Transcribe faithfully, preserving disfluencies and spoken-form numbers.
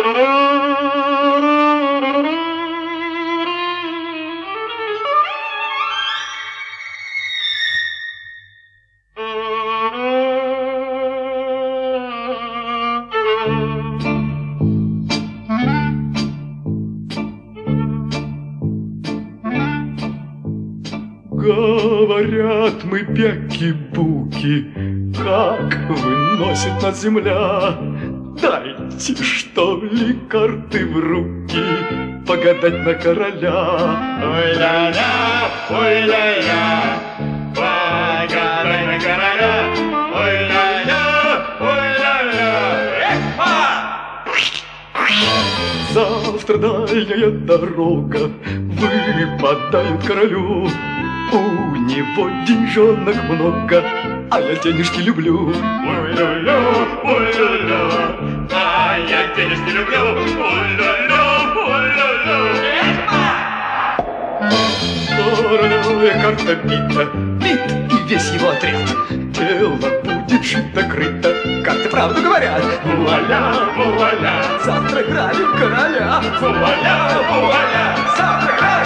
Говорят мы бяки-буки, как выносит нас земля. Дайте, что ли, карты в руки, погадать на короля. Ой-ля-ля, ой-ля-ля, погадай на короля. Ой-ля-ля, ой-ля-ля, эхо! Завтра дальняя дорога выпадает королю. У него деньжонок много, а я денежки люблю. Ой-ля-ля, ой-ля-ля, а я денежки люблю. Ой-ля-ля, ой-ля-ля, эхо! Королевая карта бита, бит и весь его отряд. Дело будет шито-крыто, карты правду говорят. Вуаля, вуаля, Завтра грабим короля. вуаля, вуаля, Завтра грабим